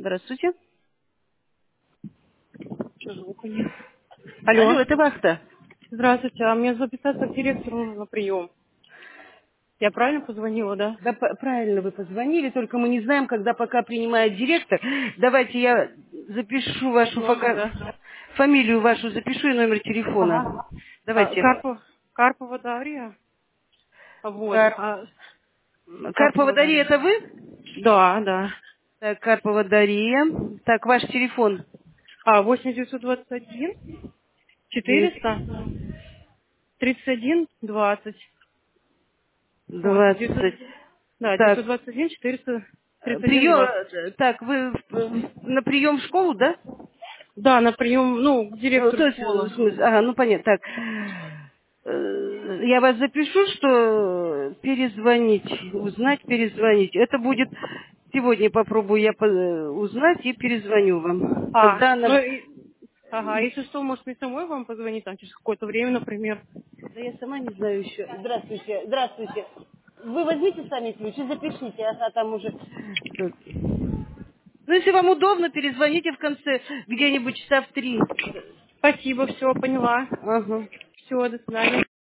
Здравствуйте. Что звука нет? Алло, Алло. это Вахта. Здравствуйте, а мне записаться к директору на прием. Я правильно позвонила, да? Да, правильно вы позвонили, только мы не знаем, когда пока принимает директор. Давайте я запишу вашу Номер, да? фамилию вашу, запишу и номер телефона. Ага. Давайте. Карпова Дарья. Вот. Кар- Карпова Карпова Дарья, Дарья. это вы? Да, да. Так, Карпова Дарья. Так, ваш телефон. 8921 400 31 20. Вот. 900, 20. да, Так, 921 400 31 прием. 20. Так, вы на прием в школу, да? Да, на прием, ну, к директору То есть, школы. в смысле, ага, ну понятно. Так, я вас запишу, что перезвонить, узнать, перезвонить. Это будет сегодня попробую я узнать и перезвоню вам. Когда Ну, она... ага, если что, может, мне самой вам позвонить, там, через какое-то время, например. Да я сама не знаю еще. Здравствуйте, здравствуйте. Вы возьмите сами ключ и запишите, а там уже... Ну, если вам удобно, перезвоните в конце, где-нибудь часа в 3. Спасибо, все, поняла. Ага. Все, до свидания.